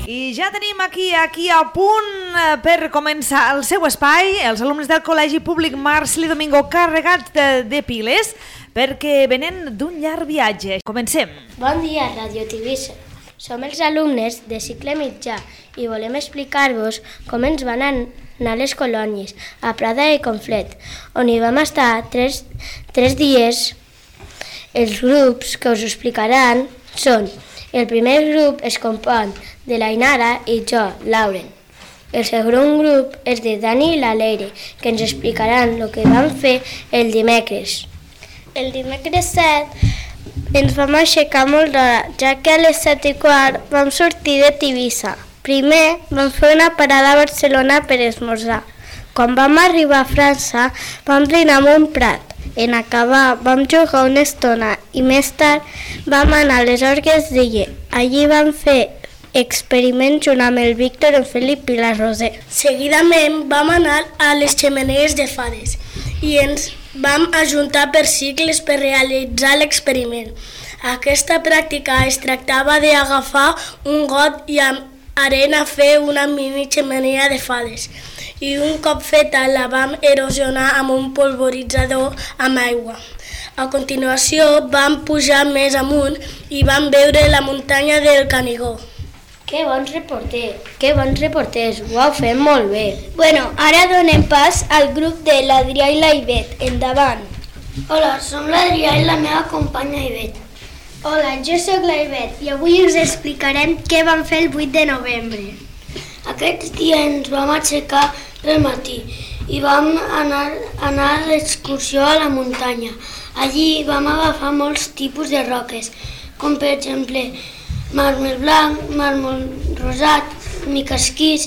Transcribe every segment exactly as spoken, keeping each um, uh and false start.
I ja tenim aquí, aquí a punt per començar el seu espai, els alumnes del Col·legi Públic Marceli Domingo carregats de, de piles perquè venen d'un llarg viatge. Comencem. Bon dia, Radio Tivissa. Som els alumnes de cicle mitjà i volem explicar-vos com ens van anar les colònies a Prada i Conflent, on hi vam estar tres, tres dies. Els grups que us explicaran són: el primer grup es compon de l'Ainara i jo, Lauren. El segon grup és de Dani i la Leire, que ens explicaran el que vam fer el dimecres. El dimecres set ens vam aixecar molt d'hora, ja que a les set i quart vam sortir de Tivissa. Primer vam fer una parada a Barcelona per esmorzar. Quan vam arribar a França vam dinar a Montprat. En acabar vam jugar una estona i més tard vam anar a les Orgues d'Iller. Allí vam fer experiments junt amb el Víctor, en Felip i la Roser. Seguidament vam anar a les xemeneies de fades i ens vam ajuntar per cicles per realitzar l'experiment. Aquesta pràctica es tractava d'agafar un got i amb arena fer una mini xemeneia de fades. I un cop feta la vam erosionar amb un polvoritzador amb aigua. A continuació vam pujar més amunt i vam veure la muntanya del Canigó. Que bons reporters, que bons reporters, ho heu fet molt bé. Bueno, ara donem pas al grup de l'Adrià i la Ivet. Endavant. Hola, som l'Adrià i la meva companya Ivet. Hola, jo sóc la Ivet i avui us explicarem què vam fer el vuit de novembre. Aquest dia ens vam aixecar pel matí i vam anar, anar a l'excursió a la muntanya. Allí vam agafar molts tipus de roques, com per exemple màrmol blanc, màrmol rosat, micasquís,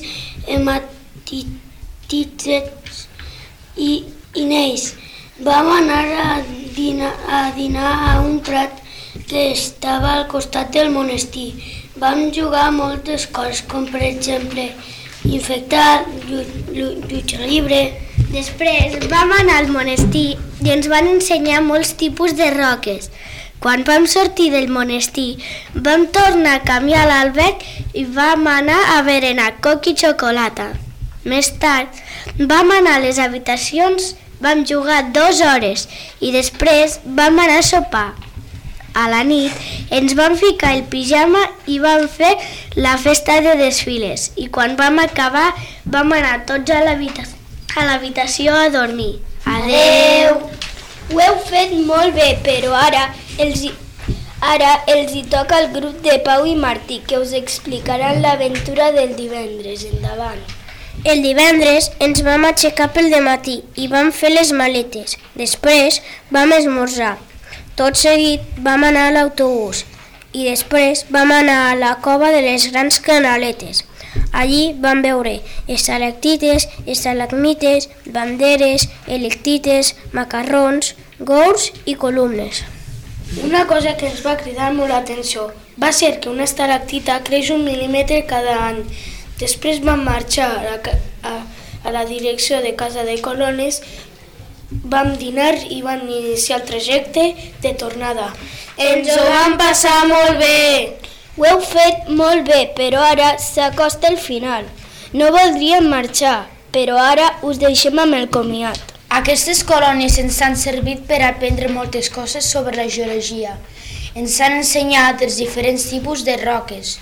hematitets i ineix. Vam anar a dinar, a dinar a un prat que estava al costat del monestir. Vam jugar moltes coses, com per exemple infectar, lluita libre. Després vam anar al monestir i ens van ensenyar molts tipus de roques. Quan vam sortir del monestir, vam tornar a canviar l'alberg i vam anar a berenar coc i xocolata. Més tard, vam anar a les habitacions, vam jugar dues hores i després vam anar a sopar. A la nit ens vam ficar el pijama i vam fer la festa de desfiles i quan vam acabar vam anar tots a l'habitació a, l'habitació a dormir. Adeu! Ho heu fet molt bé, però ara els, hi, ara els hi toca al grup de Pau i Martí, que us explicaran l'aventura del divendres. Endavant. El divendres ens vam aixecar pel dematí i vam fer les maletes. Després vam esmorzar. Tot seguit vam anar a l'autobús i després vam anar a la cova de les grans canaletes. Allí vam veure estalactites, estalagmites, banderes, electites, macarrons, gous i columnes. Una cosa que ens va cridar molt l'atenció va ser que una estalactita creix un mil·límetre cada any. Després vam marxar a, a, a la direcció de Casa de Colònies. Vam dinar i vam iniciar el trajecte de tornada. Ens ho vam passar molt bé! Ho heu fet molt bé, però ara s'acosta el final. No voldríem marxar, però ara us deixem amb el comiat. Aquestes colònies ens han servit per aprendre moltes coses sobre la geologia. Ens han ensenyat els diferents tipus de roques,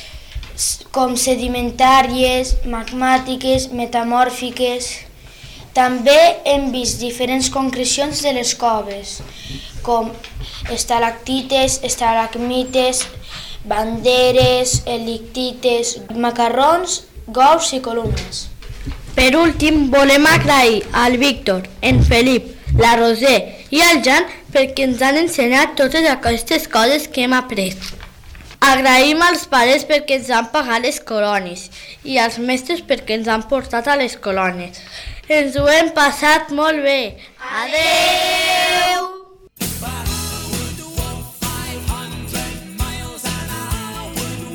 com sedimentàries, magmàtiques, metamòrfiques. També hem vist diferents concrecions de les coves, com estalactites, estalagmites, banderes, elictites, macarrons, gous i columnes. Per últim, volem agrair al Víctor, en Felip, la Roser i al Jan perquè ens han ensenyat totes aquestes coses que hem après. Agraïm als pares perquè ens han pagat les colònies i als mestres perquè ens han portat a les colònies. Ens ho hem passat molt bé. Adeu!